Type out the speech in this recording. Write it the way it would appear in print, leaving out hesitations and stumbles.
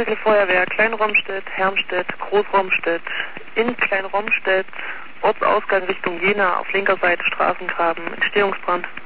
Heckle Feuerwehr, Kleinromstedt, Hermstedt, Großromstedt, in Kleinromstedt, Ortsausgang Richtung Jena, auf linker Seite Straßengraben, Entstehungsbrand.